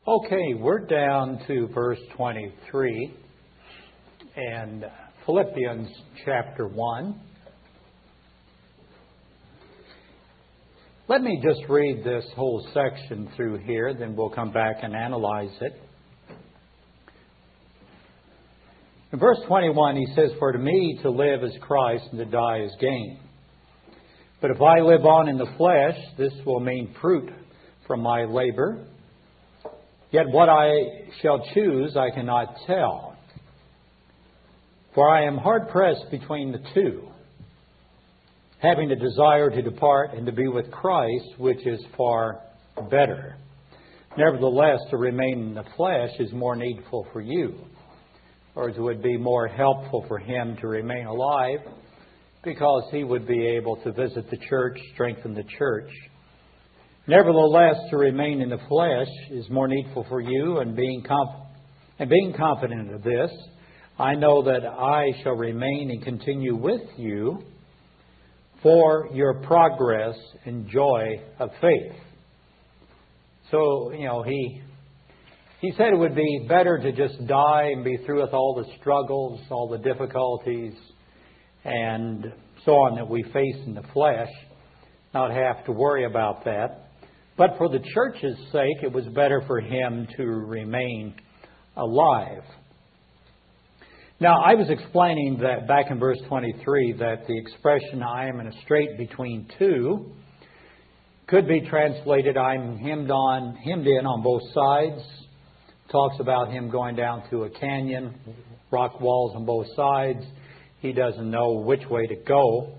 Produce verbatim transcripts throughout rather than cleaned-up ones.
Okay, we're down to verse twenty-three and Philippians chapter one. Let me just read this whole section through here, then we'll come back and analyze it. In verse twenty-one, he says, "For to me to live is Christ, and to die is gain. But if I live on in the flesh, this will mean fruit from my labor. Yet what I shall choose I cannot tell. For I am hard-pressed between the two, having a desire to depart and to be with Christ, which is far better. Nevertheless, to remain in the flesh is more needful for you, or it would be more helpful for him to remain alive, because he would be able to visit the church, strengthen the church. Nevertheless, to remain in the flesh is more needful for you, and being conf- and being confident of this, I know that I shall remain and continue with you for your progress and joy of faith." So, you know, he he said it would be better to just die and be through with all the struggles, all the difficulties, and so on that we face in the flesh, not have to worry about that. But for the church's sake, it was better for him to remain alive. Now, I was explaining that back in verse twenty-three that the expression "I am in a strait between two" could be translated "I'm hemmed on, hemmed in on both sides." Talks about him going down through a canyon, rock walls on both sides. He doesn't know which way to go.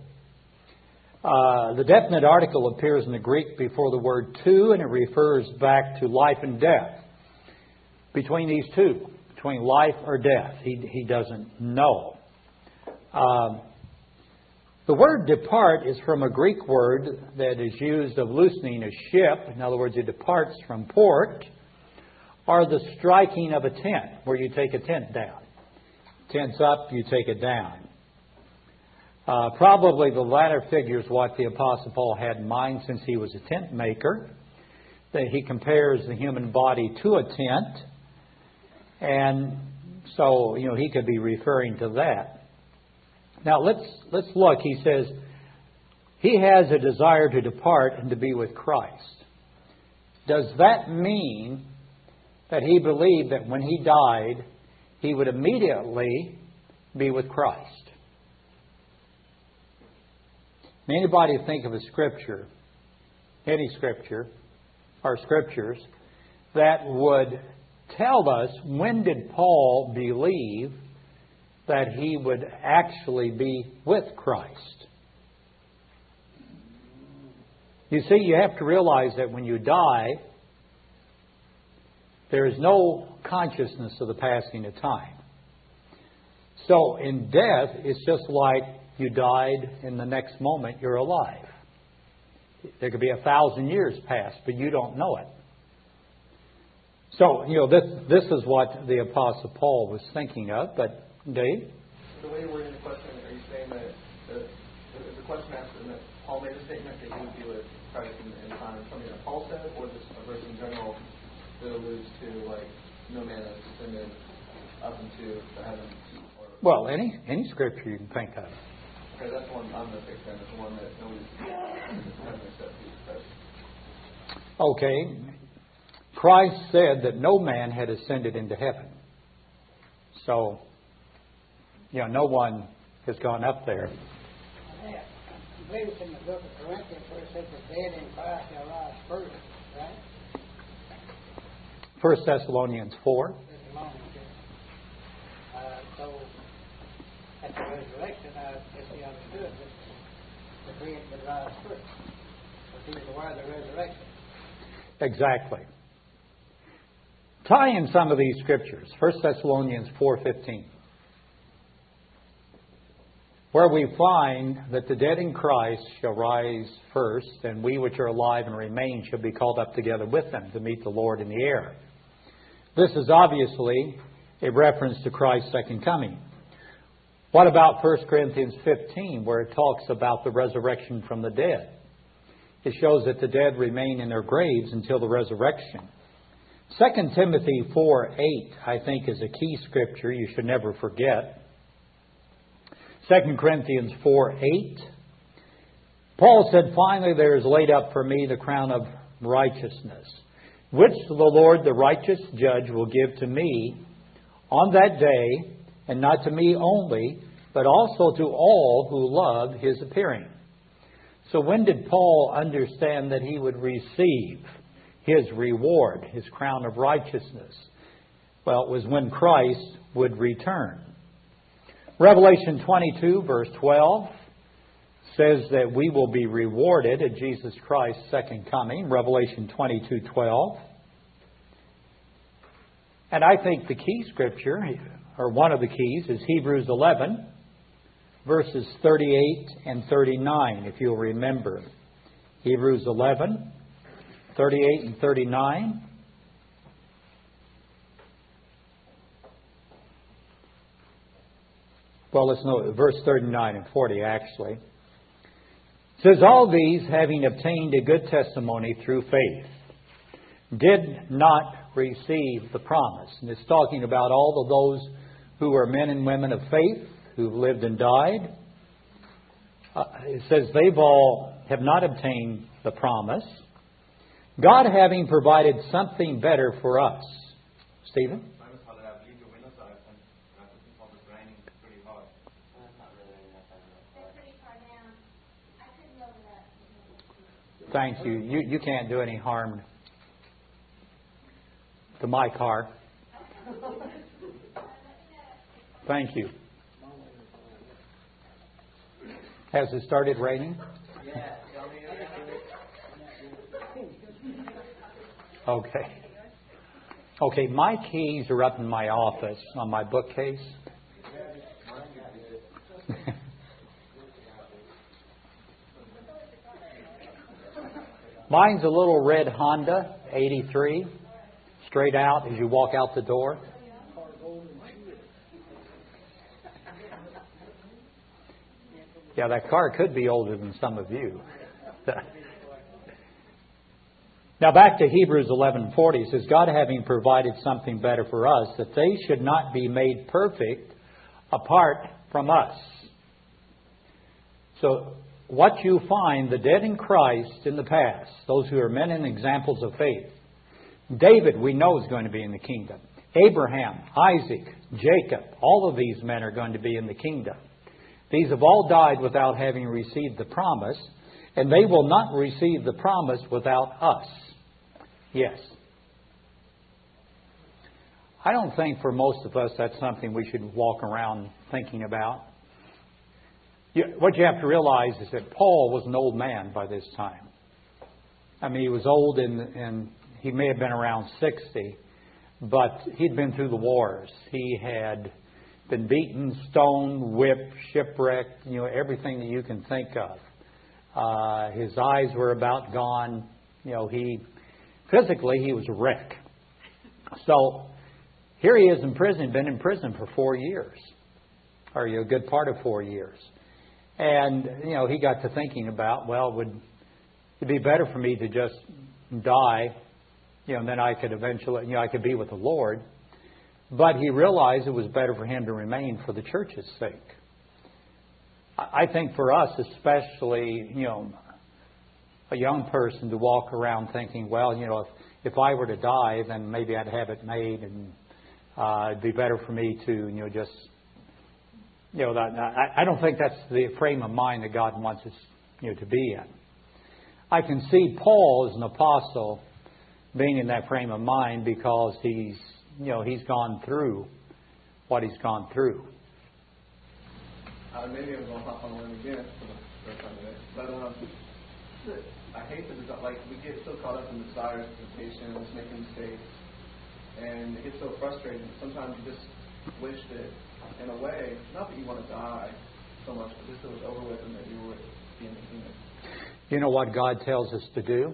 Uh, the definite article appears in the Greek before the word "to," and it refers back to life and death. Between these two, between life or death, he, he doesn't know. Um, the word "depart" is from a Greek word that is used of loosening a ship. In other words, it departs from port, or the striking of a tent, where you take a tent down. Tent's up, you take it down. Uh, probably the latter figure is what the Apostle Paul had in mind, since he was a tent maker, that he compares the human body to a tent. And so, you know, he could be referring to that. Now, let's let's look. He says, he has a desire to depart and to be with Christ. Does that mean that he believed that when he died, he would immediately be with Christ? Anybody think of a scripture, any scripture, or scriptures, that would tell us when did Paul believe that he would actually be with Christ? You see, you have to realize that when you die, there is no consciousness of the passing of time. So in death, it's just like you died, and the next moment you're alive. There could be a thousand years past, but you don't know it. So, you know, this this is what the Apostle Paul was thinking of. But, Dave? The way you're wording the question, are you saying that the, the, the question asked that Paul made a statement that he would be with Christ in, in time, something that Paul said, or just a verse in general that alludes to, like, no man has descended up into the heavens? Or, well, any any scripture you can think of. Okay, that's the one I'm going to pick then. It's the one that nobody's hasn't accepted. Okay. Christ said that no man had ascended into heaven. So, you know, no one has gone up there. I believe it's in the book of Corinthians where it says the dead in Christ shall rise first, right? First Thessalonians four. Uh, so, at the resurrection, I guess he understood that the dead would rise first. But he was aware of the resurrection. Exactly. Tie in some of these scriptures. First Thessalonians four fifteen, where we find that the dead in Christ shall rise first, and we which are alive and remain shall be called up together with them to meet the Lord in the air. This is obviously a reference to Christ's second coming. What about First Corinthians fifteen, where it talks about the resurrection from the dead? It shows that the dead remain in their graves until the resurrection. Second Timothy four eight, I think, is a key scripture you should never forget. Second Corinthians four eight. Paul said, "Finally there is laid up for me the crown of righteousness, which the Lord, the righteous judge, will give to me on that day, and not to me only, but also to all who love His appearing." So when did Paul understand that he would receive his reward, his crown of righteousness? Well, it was when Christ would return. Revelation twenty-two, verse twelve, says that we will be rewarded at Jesus Christ's second coming. Revelation twenty-two twelve. And I think the key scripture, or one of the keys, is Hebrews eleven, verses thirty-eight and thirty-nine, if you'll remember. Hebrews eleven, thirty-eight and thirty-nine. Well, let's know verse thirty-nine and forty, actually. It says, "All these, having obtained a good testimony through faith, did not receive the promise." And it's talking about all of those who are men and women of faith, who've lived and died. Uh, it says they've all have not obtained the promise, God having provided something better for us. Stephen? Thank you. You you can't do any harm to my car. Thank you. Has it started raining? Okay. Okay, my keys are up in my office on my bookcase. Mine's a little red Honda eighty-three, straight out as you walk out the door. Yeah, that car could be older than some of you. Now back to Hebrews eleven forty, it says, "God having provided something better for us, that they should not be made perfect apart from us." So what you find, the dead in Christ in the past, those who are men and examples of faith. David, we know, is going to be in the kingdom. Abraham, Isaac, Jacob, all of these men are going to be in the kingdom. These have all died without having received the promise, and they will not receive the promise without us. Yes. I don't think for most of us that's something we should walk around thinking about. You, what you have to realize is that Paul was an old man by this time. I mean, he was old and, and he may have been around sixty, but he'd been through the wars. He had been beaten, stoned, whipped, shipwrecked, you know, everything that you can think of. Uh, his eyes were about gone. You know, he physically he was a wreck. So here he is in prison, been in prison for four years, or you know, a good part of four years. And, you know, he got to thinking about, well, would it be better for me to just die, you know, and then I could eventually, you know, I could be with the Lord. But he realized it was better for him to remain for the church's sake. I think for us, especially, you know, a young person to walk around thinking, well, you know, if, if I were to die, then maybe I'd have it made, and uh, it'd be better for me to, you know, just... You know, that, I, I don't think that's the frame of mind that God wants us, you know, to be in. I can see Paul as an apostle being in that frame of mind because he's, you know, he's gone through what he's gone through. Uh, maybe I'm going to hop on one again for the first time today. But um, I hate that it's like we get so caught up in desires, temptations, making mistakes, and it gets so frustrating. Sometimes you just wish that, in a way, not that you want to die so much, but just that it was over with and that you would be in the kingdom. You know what God tells us to do?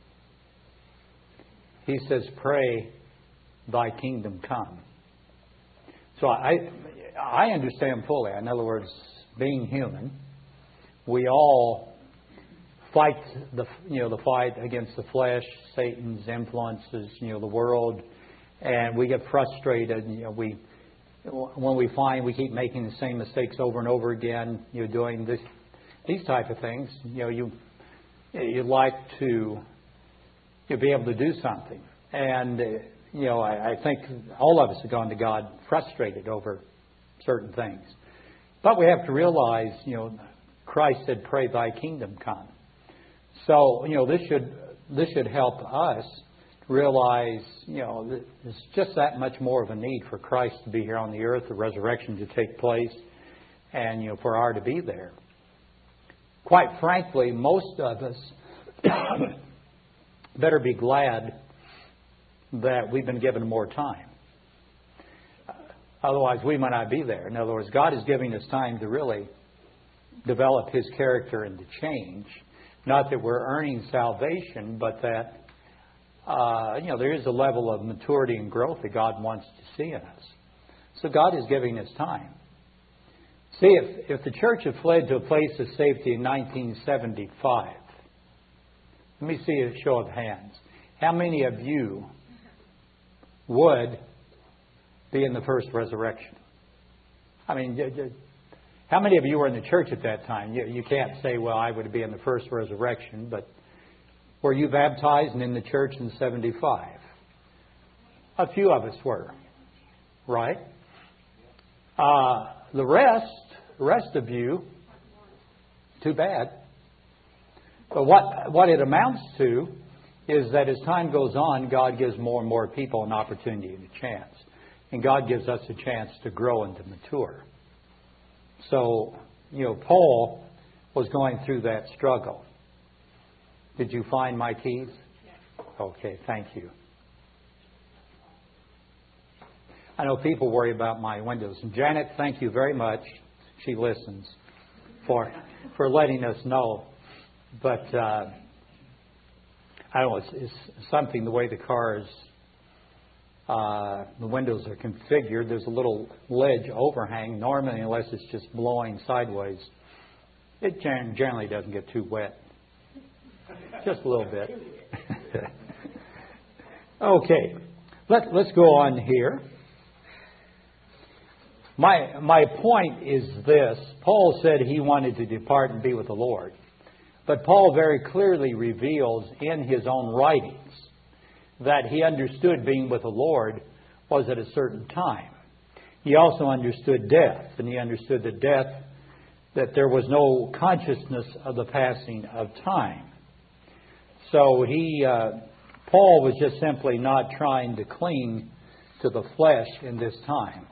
He says, "Pray, thy kingdom come." So I, I understand fully. In other words, being human, we all fight the you know the fight against the flesh, Satan's influences, you know, the world, and we get frustrated. You know, we when we find we keep making the same mistakes over and over again, you know, doing this these type of things. You know, you you'd like to you be able to do something, and uh, you know, I, I think all of us have gone to God frustrated over certain things, but we have to realize, you know, Christ said, "Pray, Thy kingdom come." So, you know, this should this should help us realize, you know, there's just that much more of a need for Christ to be here on the earth, the resurrection to take place, and, you know, for our to be there. Quite frankly, most of us better be glad that we've been given more time. Otherwise, we might not be there. In other words, God is giving us time to really develop His character and to change. Not that we're earning salvation, but that, uh, you know, there is a level of maturity and growth that God wants to see in us. So God is giving us time. See, if, if the church had fled to a place of safety in nineteen seventy-five, let me see a show of hands. How many of you would be in the first resurrection? I mean, how many of you were in the church at that time? You, you can't say, well, I would be in the first resurrection, but were you baptized and in the church in seventy-five? A few of us were, right? Uh, the rest, the rest of you, too bad. But what, what it amounts to is that as time goes on, God gives more and more people an opportunity and a chance. And God gives us a chance to grow and to mature. So, you know, Paul was going through that struggle. Did you find my keys? Okay, thank you. I know people worry about my windows. And Janet, thank you very much. She listens for for letting us know. But uh, I don't know, it's, it's something the way the cars, uh, the windows are configured. There's a little ledge overhang. Normally, unless it's just blowing sideways, it generally doesn't get too wet. Just a little bit. Okay, Let, let's go on here. My my point is this. Paul said he wanted to depart and be with the Lord. But Paul very clearly reveals in his own writings that he understood being with the Lord was at a certain time. He also understood death, and he understood that death, that there was no consciousness of the passing of time. So he, uh, Paul was just simply not trying to cling to the flesh in this time.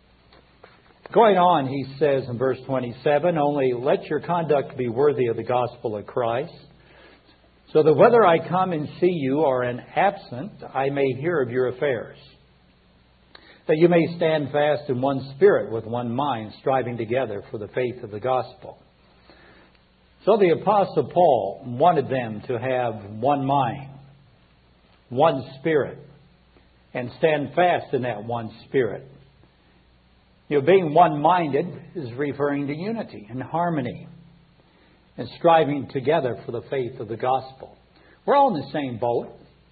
Going on, he says in verse twenty-seven, only let your conduct be worthy of the gospel of Christ, so that whether I come and see you or am absent, I may hear of your affairs, that you may stand fast in one spirit with one mind, striving together for the faith of the gospel. So the Apostle Paul wanted them to have one mind, one spirit, and stand fast in that one spirit. You know, being one-minded is referring to unity and harmony and striving together for the faith of the gospel. We're all in the same boat.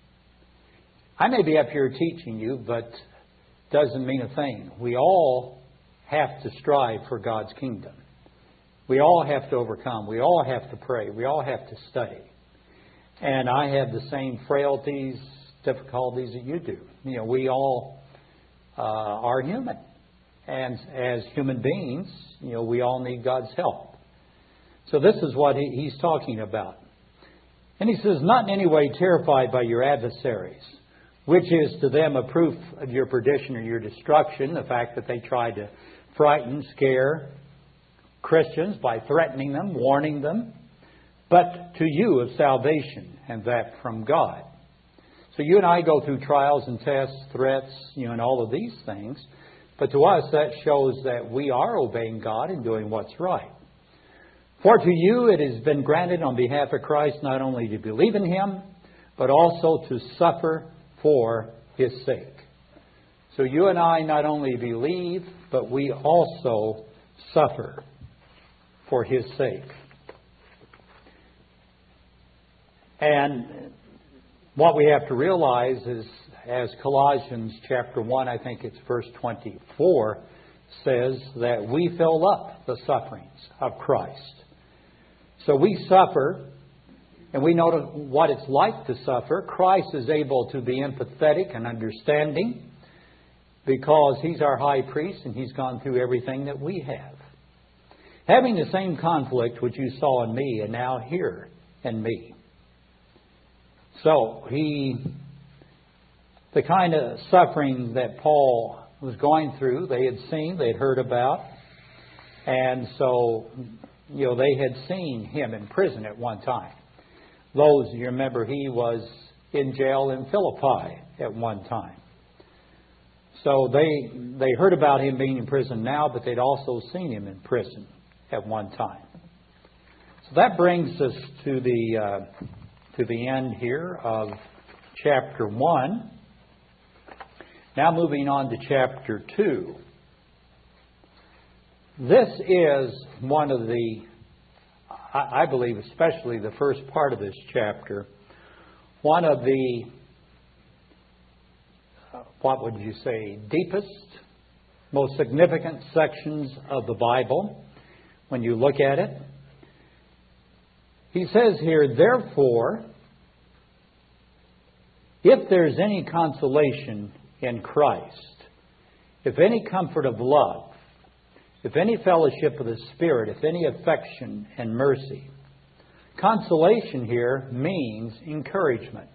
I may be up here teaching you, but doesn't mean a thing. We all have to strive for God's kingdom. We all have to overcome. We all have to pray. We all have to study. And I have the same frailties, difficulties that you do. You know, we all uh, are human. And as human beings, you know, we all need God's help. So this is what he, he's talking about. And he says, not in any way terrified by your adversaries, which is to them a proof of your perdition or your destruction, the fact that they try to frighten, scare Christians by threatening them, warning them, but to you of salvation, and that from God. So you and I go through trials and tests, threats, you know, and all of these things. But to us, that shows that we are obeying God and doing what's right. For to you it has been granted on behalf of Christ not only to believe in Him, but also to suffer for His sake. So you and I not only believe, but we also suffer for His sake. And what we have to realize is, as Colossians chapter one, I think it's verse twenty-four, says that we fill up the sufferings of Christ. So we suffer, and we know what it's like to suffer. Christ is able to be empathetic and understanding because He's our high priest and He's gone through everything that we have. Having the same conflict which you saw in me and now here in me. So He, the kind of suffering that Paul was going through, they had seen, they had heard about. And so, you know, they had seen him in prison at one time. Those, you remember, he was in jail in Philippi at one time. So they they heard about him being in prison now, but they'd also seen him in prison at one time. So that brings us to the uh, to the end here of chapter one. Now moving on to chapter two. This is one of the, I believe especially the first part of this chapter, one of the, what would you say, deepest, most significant sections of the Bible when you look at it. He says here, therefore, if there's any consolation in Christ, if any comfort of love, if any fellowship of the Spirit, if any affection and mercy. Consolation here means encouragement.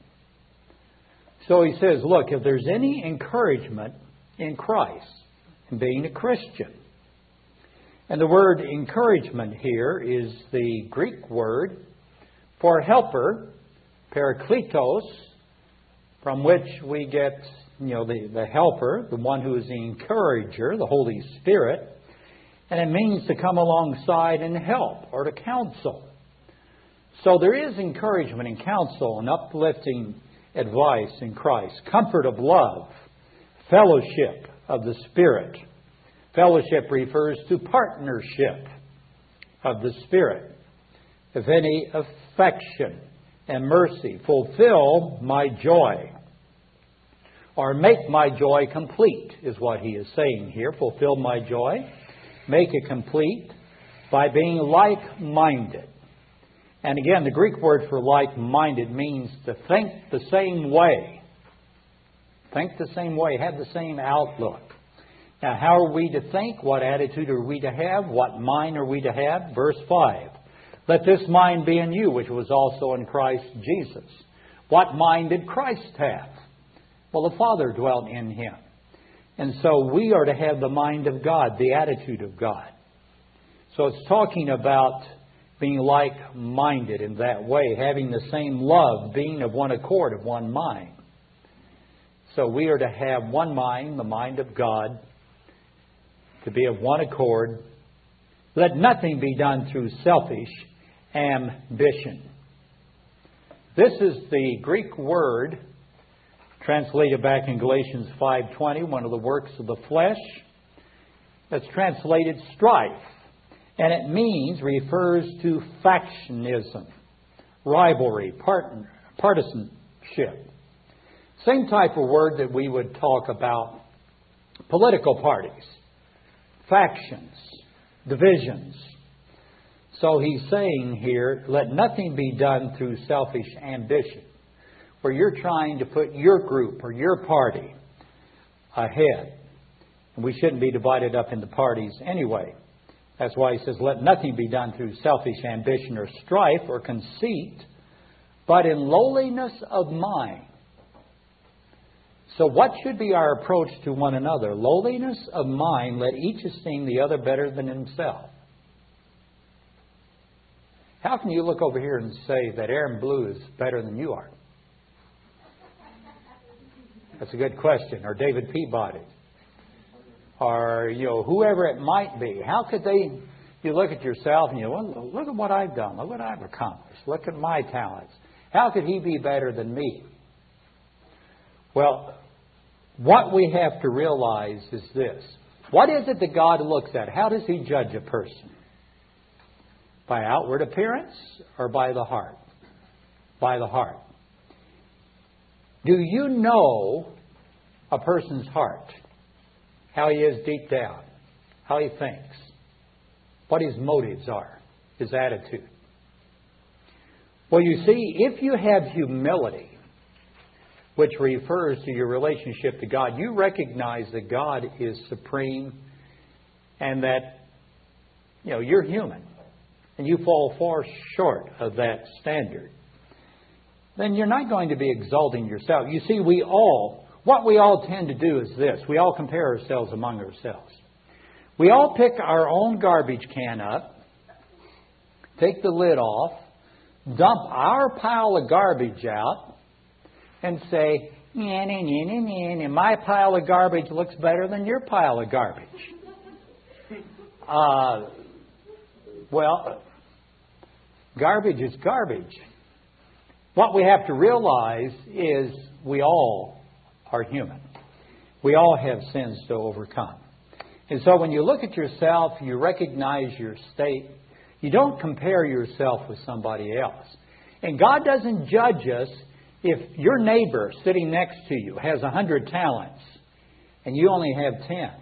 So he says, look, if there's any encouragement in Christ, in being a Christian. And the word encouragement here is the Greek word for helper, parakletos, from which we get, you know, the, the helper, the one who is the encourager, the Holy Spirit. And it means to come alongside and help or to counsel. So there is encouragement and counsel and uplifting advice in Christ. Comfort of love. Fellowship of the Spirit. Fellowship refers to partnership of the Spirit. If any affection and mercy, fulfill my joy. Or make my joy complete is what he is saying here. Fulfill my joy. Make it complete by being like-minded. And again, the Greek word for like-minded means to think the same way. Think the same way. Have the same outlook. Now, how are we to think? What attitude are we to have? What mind are we to have? Verse five. Let this mind be in you, which was also in Christ Jesus. What mind did Christ have? Well, the Father dwelt in Him. And so we are to have the mind of God, the attitude of God. So it's talking about being like-minded in that way, having the same love, being of one accord, of one mind. So we are to have one mind, the mind of God, to be of one accord. Let nothing be done through selfish ambition. This is the Greek word translated back in Galatians five twenty, one of the works of the flesh. That's translated strife. And it means, refers to factionism, rivalry, partner, partisanship. Same type of word that we would talk about political parties, factions, divisions. So he's saying here, let nothing be done through selfish ambition, where you're trying to put your group or your party ahead. And we shouldn't be divided up into parties anyway. That's why he says, let nothing be done through selfish ambition or strife or conceit, but in lowliness of mind. So what should be our approach to one another? Lowliness of mind, let each esteem the other better than himself. How can you look over here and say that Aaron Blue is better than you are? That's a good question. Or David Peabody. Or, you know, whoever it might be. How could they, you look at yourself and you go, well, look at what I've done. Look what I've accomplished. Look at my talents. How could he be better than me? Well, what we have to realize is this. What is it that God looks at? How does He judge a person? By outward appearance or by the heart? by the heart. Do you know a person's heart? How he is deep down, how he thinks, what his motives are, his attitude. Well, you see, if you have humility, which refers to your relationship to God, you recognize that God is supreme and that, you know, you're human and you fall far short of that standard. Then you're not going to be exalting yourself. You see, we all, what we all tend to do is this. We all compare ourselves among ourselves. We all pick our own garbage can up, take the lid off, dump our pile of garbage out, and say, yeah, nah, nah, nah, nah, my pile of garbage looks better than your pile of garbage. Uh, well, garbage is garbage. What we have to realize is we all are human. We all have sins to overcome. And so when you look at yourself, you recognize your state. You don't compare yourself with somebody else. And God doesn't judge us if your neighbor sitting next to you has a hundred talents and you only have ten.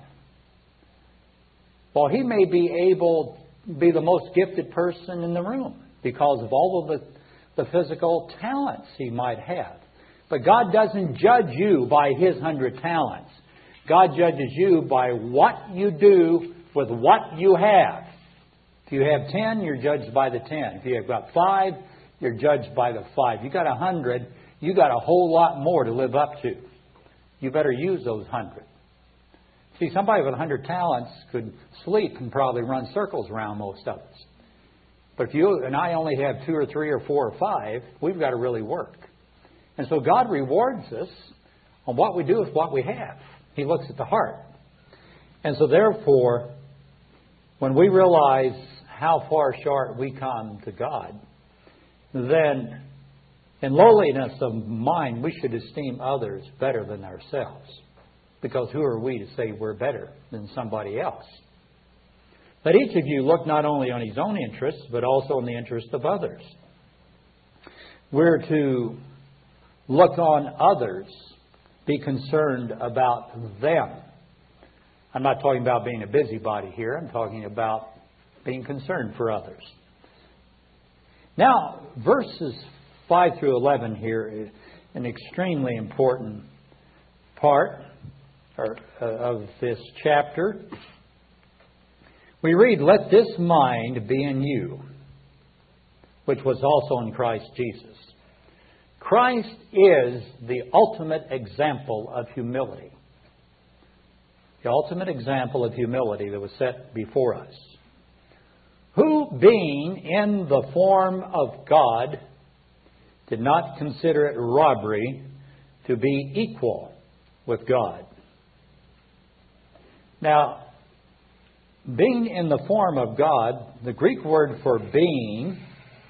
Well, he may be able to be the most gifted person in the room because of all of the, the physical talents he might have. But God doesn't judge you by his hundred talents. God judges you by what you do with what you have. If you have ten, you're judged by the ten. If you have got five, you're judged by the five. You got a hundred, you got a whole lot more to live up to. You better use those hundred. See, somebody with a hundred talents could sleep and probably run circles around most of us. But if you and I only have two or three or four or five, we've got to really work. And so God rewards us on what we do with what we have. He looks at the heart. And so therefore, when we realize how far short we come to God, then in lowliness of mind, we should esteem others better than ourselves. Because who are we to say we're better than somebody else? Let each of you look not only on his own interests, but also on the interest of others. We're to look on others, be concerned about them. I'm not talking about being a busybody here. I'm talking about being concerned for others. Now, verses five through eleven here is an extremely important part of this chapter. We read, "Let this mind be in you, which was also in Christ Jesus." Christ is the ultimate example of humility. The ultimate example of humility that was set before us. Who, being in the form of God, did not consider it robbery to be equal with God. Now, being in the form of God, the Greek word for being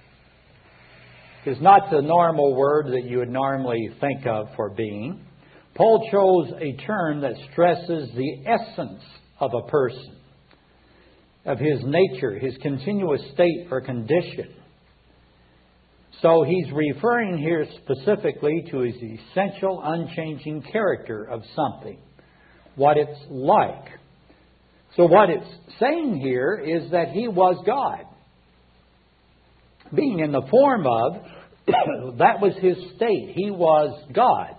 is not the normal word that you would normally think of for being. Paul chose a term that stresses the essence of a person, of his nature, his continuous state or condition. So he's referring here specifically to his essential, unchanging character of something, what it's like. So what it's saying here is that he was God. Being in the form of, that was his state. He was God.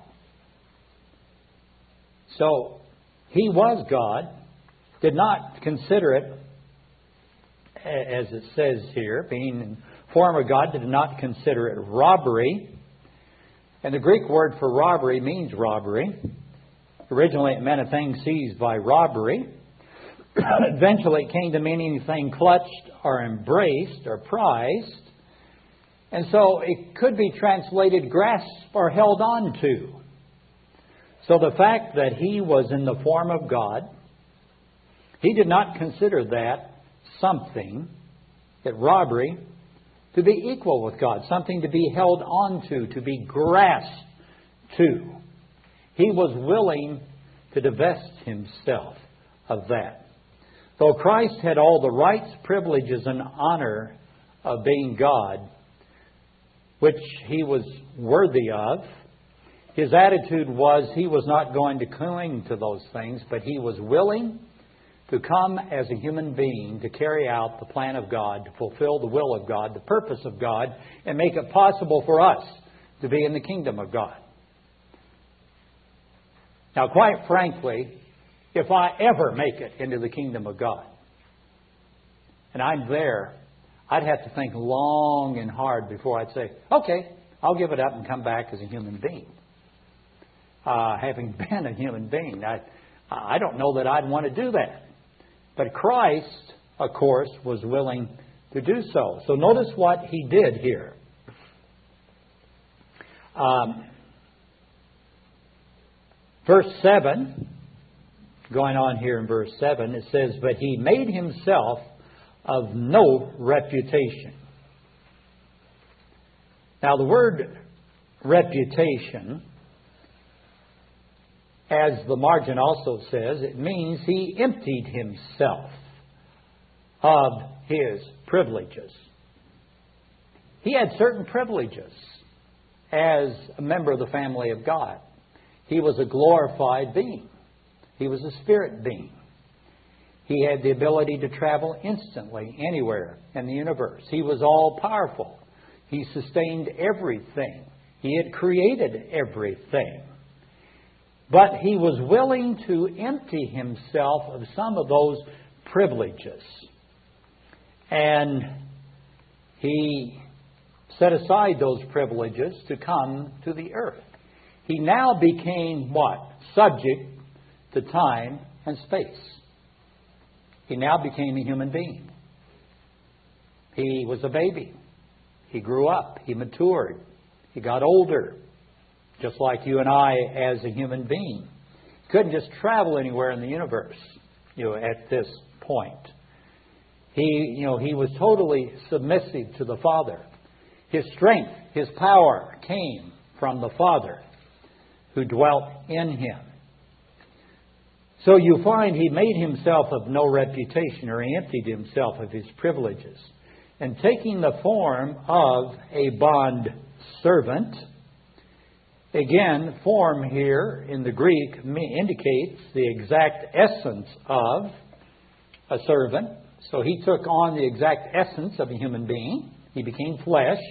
So he was God, did not consider it, as it says here, being in form of God, did not consider it robbery. And the Greek word for robbery means robbery. Originally it meant a thing seized by robbery. Eventually it came to mean anything clutched or embraced or prized. And so it could be translated grasped or held on to. So the fact that he was in the form of God, he did not consider that something, that robbery, to be equal with God, something to be held on to, to be grasped to. He was willing to divest himself of that. Though Christ had all the rights, privileges, and honor of being God, which he was worthy of. His attitude was he was not going to cling to those things, but he was willing to come as a human being to carry out the plan of God, to fulfill the will of God, the purpose of God, and make it possible for us to be in the kingdom of God. Now, quite frankly, if I ever make it into the kingdom of God, and I'm there, I'd have to think long and hard before I'd say, okay, I'll give it up and come back as a human being. Uh, having been a human being, I, I don't know that I'd want to do that. But Christ, of course, was willing to do so. So notice what he did here. Um, verse seven, going on here in verse seven, it says, "But he made himself of no reputation." Now the word reputation, as the margin also says, it means he emptied himself of his privileges. He had certain privileges as a member of the family of God. He was a glorified being. He was a spirit being. He had the ability to travel instantly anywhere in the universe. He was all powerful. He sustained everything. He had created everything. But he was willing to empty himself of some of those privileges. And he set aside those privileges to come to the earth. He now became what? Subject to time and space. He now became a human being. He was a baby. He grew up. He matured. He got older. Just like you and I as a human being. Couldn't just travel anywhere in the universe, you know, at this point. He, you know, he was totally submissive to the Father. His strength, his power came from the Father who dwelt in him. So you find he made himself of no reputation, or he emptied himself of his privileges. And taking the form of a bond servant. Again, form here in the Greek indicates the exact essence of a servant. So he took on the exact essence of a human being. He became flesh.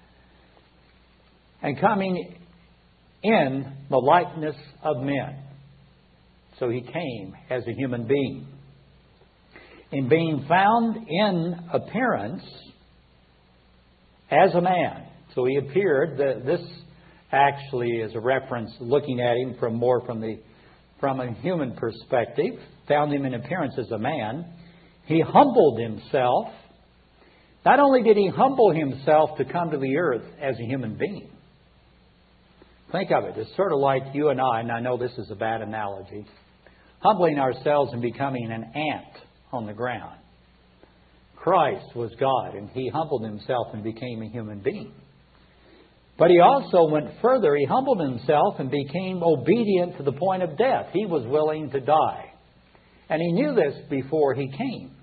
And coming in the likeness of men. So he came as a human being. In being found in appearance as a man. So he appeared, the, this actually is a reference looking at him from more from the from a human perspective. Found him in appearance as a man. He humbled himself. Not only did he humble himself to come to the earth as a human being. Think of it. It's sort of like you and I, and I know this is a bad analogy, humbling ourselves and becoming an ant on the ground. Christ was God, and he humbled himself and became a human being. But he also went further. He humbled himself and became obedient to the point of death. He was willing to die. And he knew this before he came.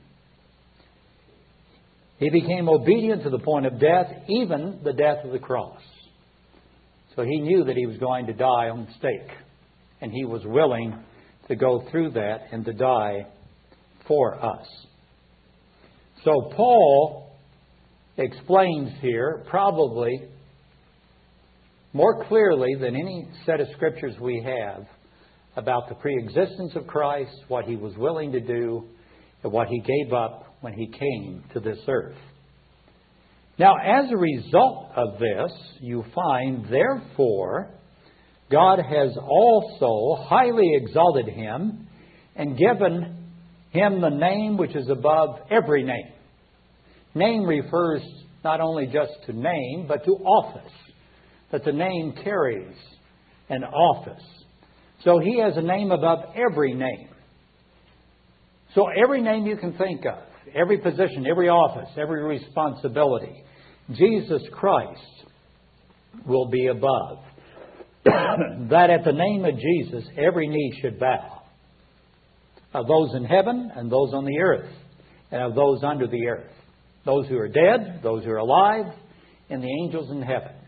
He became obedient to the point of death, even the death of the cross. So he knew that he was going to die on the stake. And he was willing to go through that and to die for us. So Paul explains here, probably more clearly than any set of scriptures we have, about the preexistence of Christ, what he was willing to do, and what he gave up when he came to this earth. Now, as a result of this, you find, therefore, God has also highly exalted him and given him the name which is above every name. Name refers not only just to name, but to office. That the name carries an office. So he has a name above every name. So every name you can think of, every position, every office, every responsibility, Jesus Christ will be above. That at the name of Jesus, every knee should bow. Of those in heaven and those on the earth, and of those under the earth. Those who are dead, those who are alive, and the angels in heaven.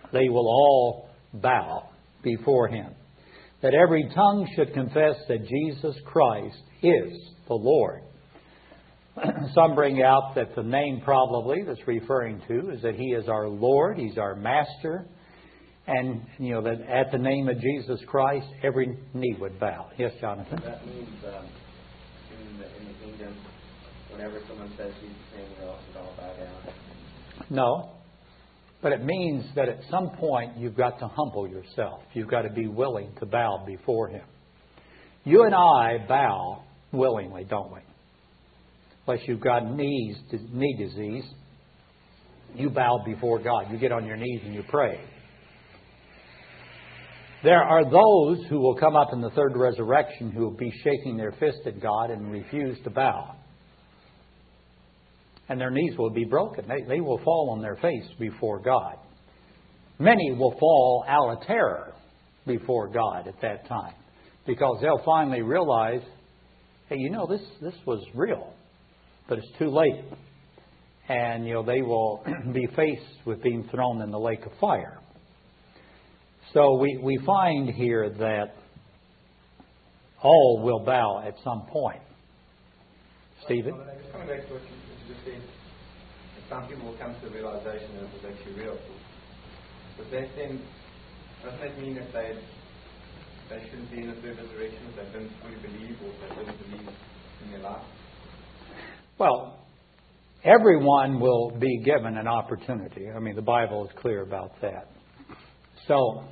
they will all bow before Him. That every tongue should confess that Jesus Christ is the Lord. Some bring out that the name probably that's referring to is that He is our Lord, He's our Master, and you know that at the name of Jesus Christ, every knee would bow. Yes, Jonathan? That means um, in, the, in the kingdom, whenever someone says Jesus' name, they all should all bow down. No. But it means that at some point you've got to humble yourself. You've got to be willing to bow before Him. You and I bow willingly, don't we? Unless you've got knees, knee disease, you bow before God. You get on your knees and you pray. There are those who will come up in the third resurrection who will be shaking their fist at God and refuse to bow. And their knees will be broken. They, they will fall on their face before God. Many will fall out of terror before God at that time, because they'll finally realize, hey, you know, this, this was real, but it's too late. And, you know, they will be faced with being thrown in the lake of fire. So we, we find here that all will bow at some point. Stephen? Well, just coming back to what you, what you just said, that some people will come to the realization that it was actually real. But that then, doesn't that mean that they they shouldn't be in the third resurrection if they didn't fully believe or if they didn't believe in their life? Well, everyone will be given an opportunity. I mean, the Bible is clear about that. So,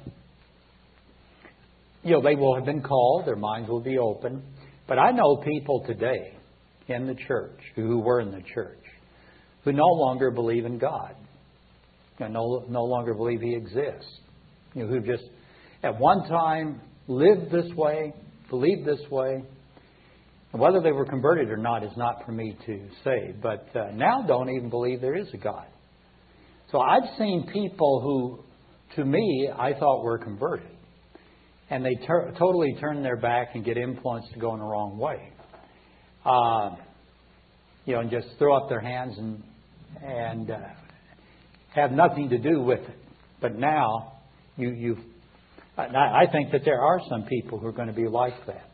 you know, they will have been called, their minds will be open. But I know people today in the church, who were in the church, who no longer believe in God, and no, no longer believe He exists. You know, who just at one time lived this way, believed this way. And whether they were converted or not is not for me to say, but uh, now don't even believe there is a God. So I've seen people who, to me, I thought were converted, and they ter- totally turn their back and get influenced to go in the wrong way. Uh, you know, and just throw up their hands and and uh, have nothing to do with it. But now, you, you've. I, I think that there are some people who are going to be like that.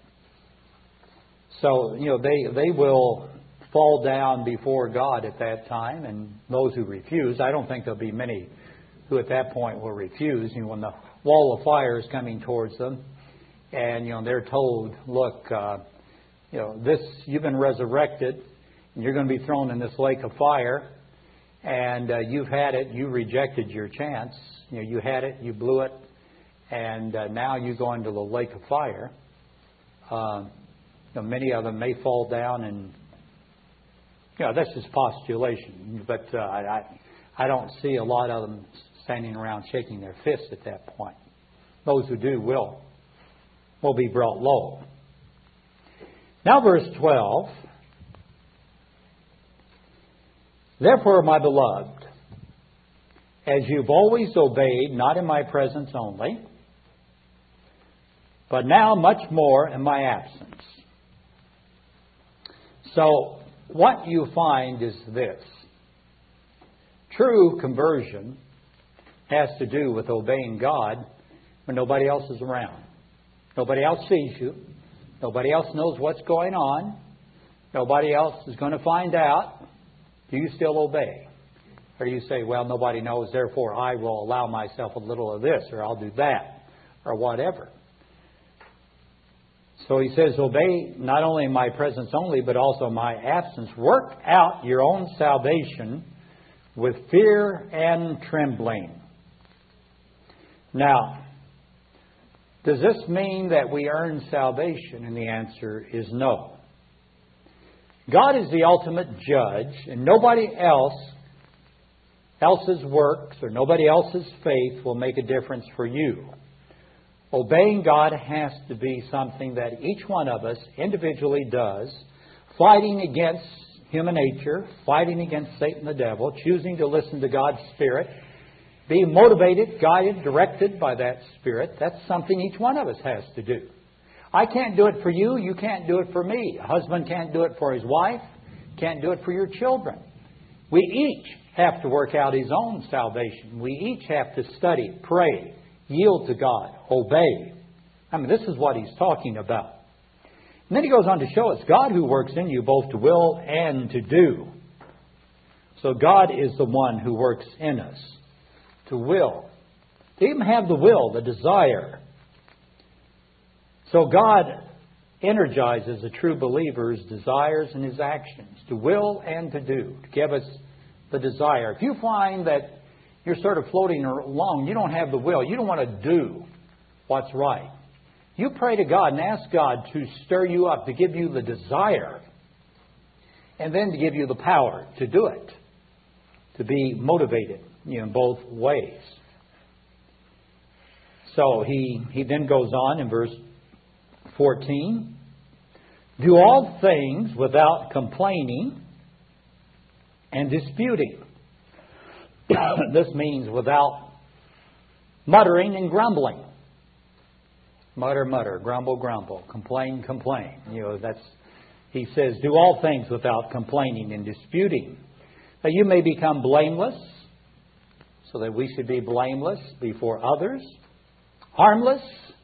So you know, they they will fall down before God at that time, and those who refuse. I don't think there'll be many who at that point will refuse. You know, when the wall of fire is coming towards them, and you know they're told, "Look, uh, you know this. You've been resurrected, and you're going to be thrown in this lake of fire, and uh, you've had it. You rejected your chance. You know, you had it. You blew it, and uh, now you go into the lake of fire." Uh, you know, many of them may fall down, and you know that's just postulation. But uh, I, I don't see a lot of them standing around shaking their fists at that point. Those who do will will be brought low. Now verse twelve. Therefore, my beloved, as you've always obeyed, not in my presence only, but now much more in my absence. So, what you find is this. True conversion has to do with obeying God when nobody else is around. Nobody else sees you. Nobody else knows what's going on. Nobody else is going to find out. Do you still obey? Or do you say, well, nobody knows, therefore I will allow myself a little of this, or I'll do that, or whatever. So he says, obey not only in my presence only, but also my absence. Work out your own salvation with fear and trembling. Now, does this mean that we earn salvation? And the answer is no. God is the ultimate judge, and nobody else else's works or nobody else's faith will make a difference for you. Obeying God has to be something that each one of us individually does, fighting against human nature, fighting against Satan the devil, choosing to listen to God's Spirit, being motivated, guided, directed by that Spirit. That's something each one of us has to do. I can't do it for you. You can't do it for me. A husband can't do it for his wife. Can't do it for your children. We each have to work out his own salvation. We each have to study, pray, yield to God, obey. I mean, this is what he's talking about. And then he goes on to show it's God who works in you both to will and to do. So God is the one who works in us to will. To even have the will, the desire. So God energizes a true believer's desires and his actions to will and to do, to give us the desire. If you find that you're sort of floating along, you don't have the will, you don't want to do what's right, you pray to God and ask God to stir you up, to give you the desire, and then to give you the power to do it, to be motivated, you know, in both ways. So he, he then goes on in verse fourteen. Do all things without complaining and disputing. This means without muttering and grumbling. Mutter, mutter, grumble, grumble, complain, complain. You know, that's, he says, do all things without complaining and disputing, that you may become blameless, so that we should be blameless before others, harmless,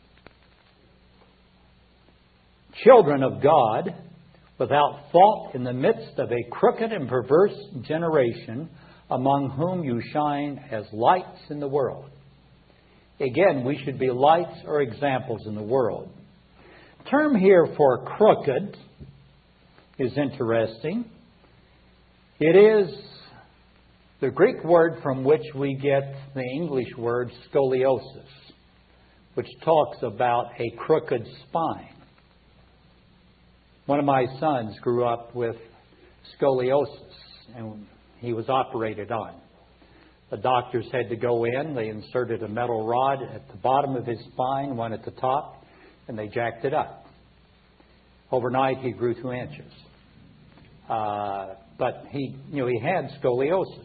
children of God, without fault in the midst of a crooked and perverse generation, among whom you shine as lights in the world. Again, we should be lights or examples in the world. The term here for crooked is interesting. It is the Greek word from which we get the English word scoliosis, which talks about a crooked spine. One of my sons grew up with scoliosis, and he was operated on. The doctors had to go in. They inserted a metal rod at the bottom of his spine, one at the top, and they jacked it up. Overnight, he grew two inches. Uh, but he, you know, he had scoliosis.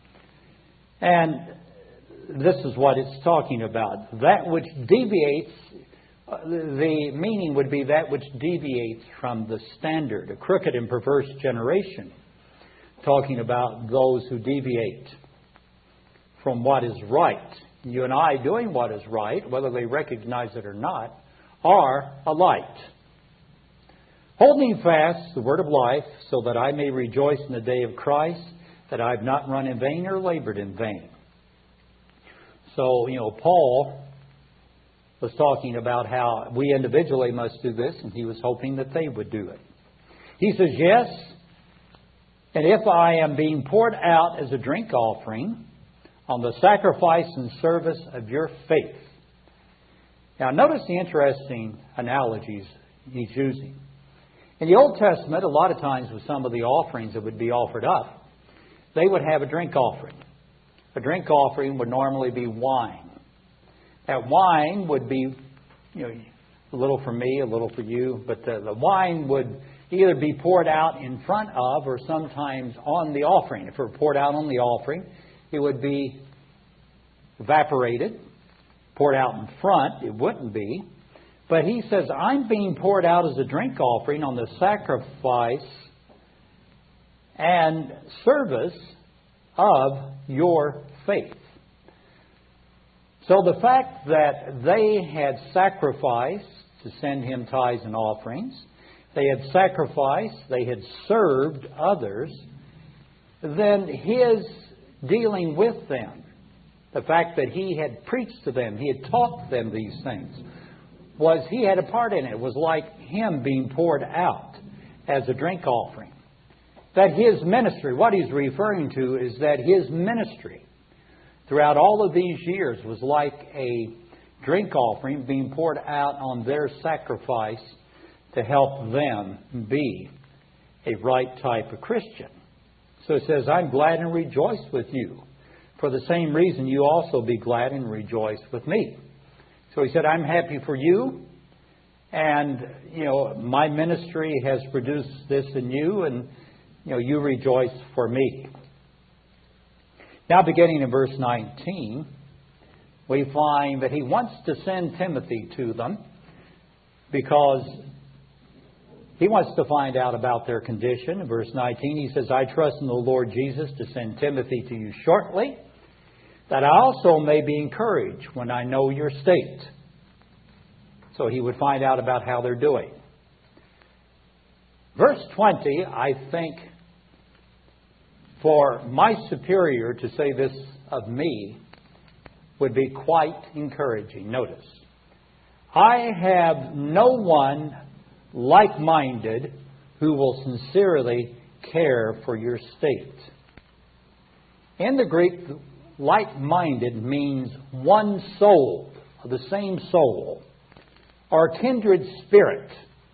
And this is what it's talking about. That which deviates, uh, the meaning would be that which deviates from the standard, a crooked and perverse generation. Talking about those who deviate from what is right. You and I doing what is right, whether they recognize it or not, are a light. Holding fast the word of life, so that I may rejoice in the day of Christ, that I have not run in vain or labored in vain. So, you know, Paul was talking about how we individually must do this, and he was hoping that they would do it. He says, yes, and if I am being poured out as a drink offering on the sacrifice and service of your faith. Now, notice the interesting analogies he's using. In the Old Testament, a lot of times with some of the offerings that would be offered up, they would have a drink offering. A drink offering would normally be wine. That wine would be, you know, a little for me, a little for you, but the, the wine would either be poured out in front of or sometimes on the offering. If it were poured out on the offering, it would be evaporated, poured out in front. It wouldn't be. But he says, I'm being poured out as a drink offering on the sacrifice and service of your faith. So the fact that they had sacrificed to send him tithes and offerings, they had sacrificed, they had served others, then his dealing with them, the fact that he had preached to them, he had taught them these things, was he had a part in it. It was like him being poured out as a drink offering. That his ministry, what he's referring to is that his ministry throughout all of these years was like a drink offering being poured out on their sacrifice to help them be a right type of Christian. So it says, I'm glad and rejoice with you. For the same reason, you also be glad and rejoice with me. So he said, I'm happy for you. And, you know, my ministry has produced this in you. And, you know, you rejoice for me. Now, beginning in verse nineteen, we find that he wants to send Timothy to them because He wants to find out about their condition. In verse nineteen, he says, I trust in the Lord Jesus to send Timothy to you shortly, that I also may be encouraged when I know your state. So he would find out about how they're doing. Verse twenty, I think, for my superior to say this of me would be quite encouraging. Notice, I have no one like-minded who will sincerely care for your state. In the Greek, like-minded means one soul, the same soul, or kindred spirit.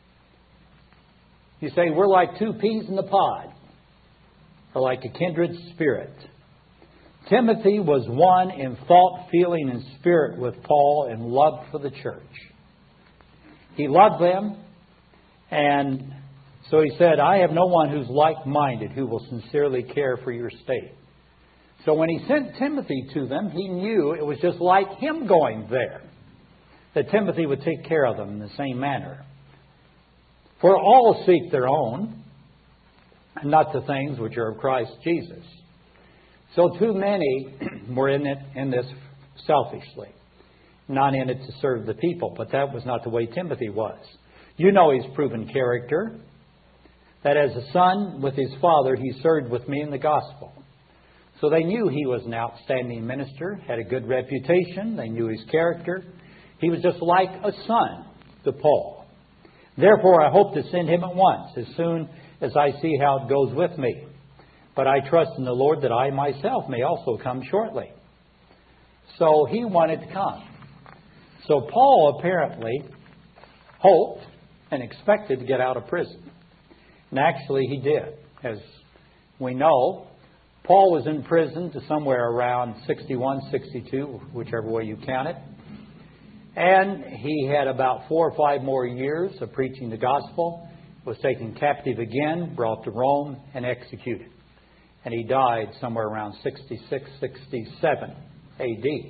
You say, we're like two peas in the pod, or like a kindred spirit. Timothy was one in thought, feeling, and spirit with Paul and love for the church. He loved them, and so he said, I have no one who's like-minded who will sincerely care for your state. So when he sent Timothy to them, he knew it was just like him going there, that Timothy would take care of them in the same manner. For all seek their own, and not the things which are of Christ Jesus. So too many were in it in this selfishly, not in it to serve the people. But that was not the way Timothy was. You know his proven character, that as a son with his father, he served with me in the gospel. So they knew he was an outstanding minister, had a good reputation. They knew his character. He was just like a son to Paul. Therefore, I hope to send him at once, as soon as I see how it goes with me. But I trust in the Lord that I myself may also come shortly. So he wanted to come. So Paul apparently hoped and expected to get out of prison. And actually he did. As we know, Paul was in prison to somewhere around sixty-one, sixty-two, whichever way you count it. And he had about four or five more years of preaching the gospel, was taken captive again, brought to Rome, and executed. And he died somewhere around sixty-six, sixty-seven A D.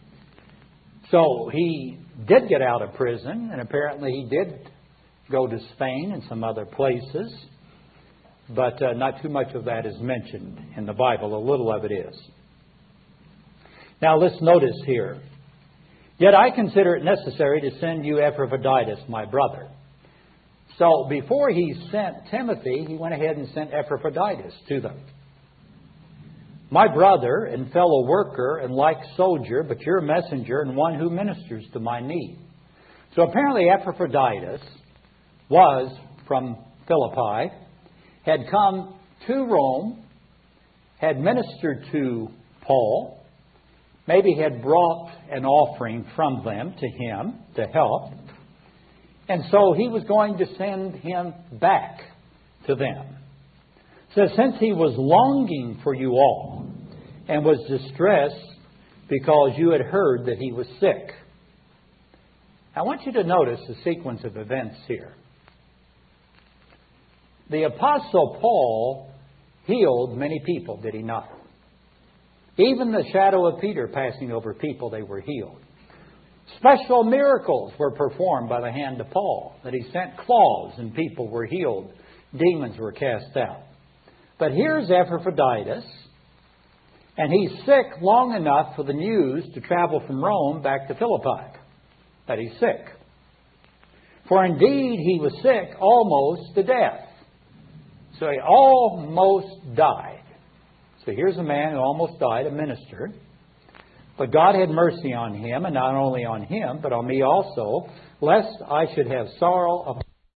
So he did get out of prison, and apparently he did go to Spain and some other places. But uh, not too much of that is mentioned in the Bible. A little of it is. Now let's notice here. Yet I consider it necessary to send you Epaphroditus, my brother. So before he sent Timothy, he went ahead and sent Epaphroditus to them. My brother and fellow worker and like soldier, but your messenger and one who ministers to my need. So apparently Epaphroditus was from Philippi, had come to Rome, had ministered to Paul, maybe had brought an offering from them to him to help. And so he was going to send him back to them. So since he was longing for you all and was distressed because you had heard that he was sick. I want you to notice the sequence of events here. The Apostle Paul healed many people, did he not? Even the shadow of Peter passing over people, they were healed. Special miracles were performed by the hand of Paul, that he sent claws and people were healed. Demons were cast out. But here's Epaphroditus, and he's sick long enough for the news to travel from Rome back to Philippi, that he's sick. For indeed he was sick almost to death. So he almost died. So here's a man who almost died, a minister. But God had mercy on him, and not only on him, but on me also, lest I should have sorrow of